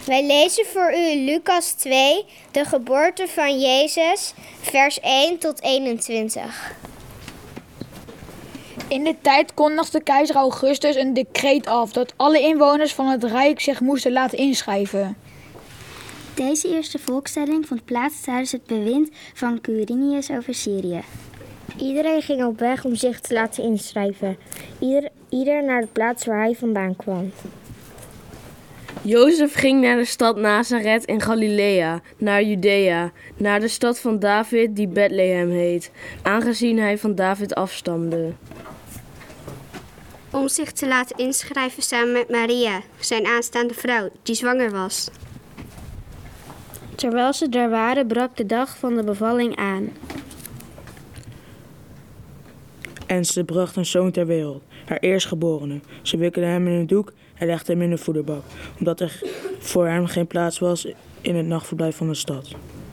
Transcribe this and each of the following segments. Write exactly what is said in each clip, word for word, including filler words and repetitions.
Wij lezen voor u Lucas twee, de geboorte van Jezus, vers één tot eenentwintig. In de tijd kondigde keizer Augustus een decreet af dat alle inwoners van het rijk zich moesten laten inschrijven. Deze eerste volkstelling vond plaats tijdens het bewind van Quirinius over Syrië. Iedereen ging op weg om zich te laten inschrijven. Ieder, ieder naar de plaats waar hij vandaan kwam. Jozef ging naar de stad Nazareth in Galilea, naar Judea, naar de stad van David die Bethlehem heet, aangezien hij van David afstamde. Om zich te laten inschrijven samen met Maria, zijn aanstaande vrouw, die zwanger was. Terwijl ze daar waren, brak de dag van de bevalling aan. En ze bracht een zoon ter wereld, haar eerstgeborene. Ze wikkelde hem in een doek en legde hem in een voederbak, omdat er voor hem geen plaats was in het nachtverblijf van de stad.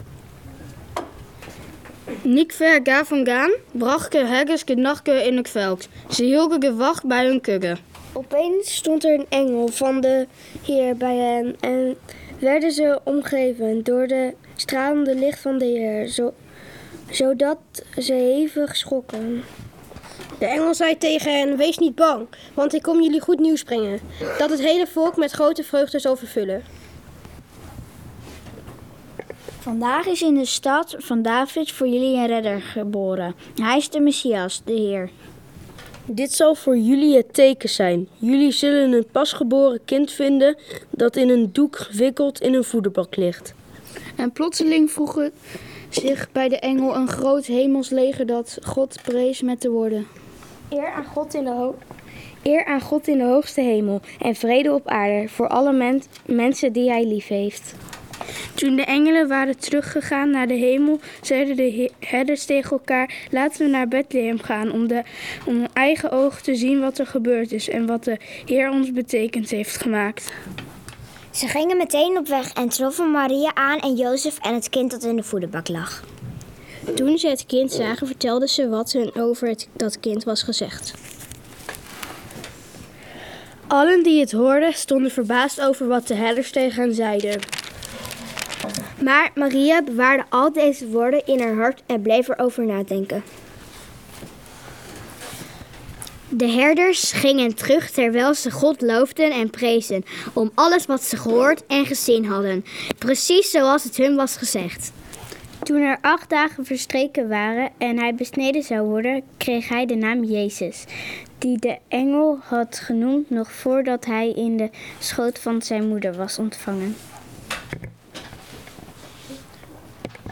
Niet ver daarvandaan brachten herders de nachten in het veld. Ze hielden de wacht bij hun kudde. Opeens stond er een engel van de Heer bij hen en werden ze omgeven door de stralende licht van de Heer, zo, zodat ze hevig schrokken. De engel zei tegen hen, wees niet bang, want ik kom jullie goed nieuws brengen, dat het hele volk met grote vreugde zal vervullen. Vandaag is in de stad van David voor jullie een redder geboren. Hij is de Messias, de Heer. Dit zal voor jullie het teken zijn. Jullie zullen een pasgeboren kind vinden dat in een doek gewikkeld in een voederbak ligt. En plotseling vroeg het zich bij de engel een groot hemelsleger dat God prees met de woorden: Eer aan God in de, ho- Eer aan God in de hoogste hemel en vrede op aarde voor alle men- mensen die hij lief heeft. Toen de engelen waren teruggegaan naar de hemel, zeiden de herders tegen elkaar: laten we naar Bethlehem gaan om, de, om hun eigen ogen te zien wat er gebeurd is en wat de Heer ons betekend heeft gemaakt. Ze gingen meteen op weg en troffen Maria aan en Jozef en het kind dat in de voederbak lag. Toen ze het kind zagen, vertelden ze wat hun over het, dat kind was gezegd. Allen die het hoorden, stonden verbaasd over wat de herders tegen hen zeiden. Maar Maria bewaarde al deze woorden in haar hart en bleef erover nadenken. De herders gingen terug terwijl ze God loofden en prezen om alles wat ze gehoord en gezien hadden, precies zoals het hun was gezegd. Toen er acht dagen verstreken waren en hij besneden zou worden, kreeg hij de naam Jezus, die de engel had genoemd nog voordat hij in de schoot van zijn moeder was ontvangen.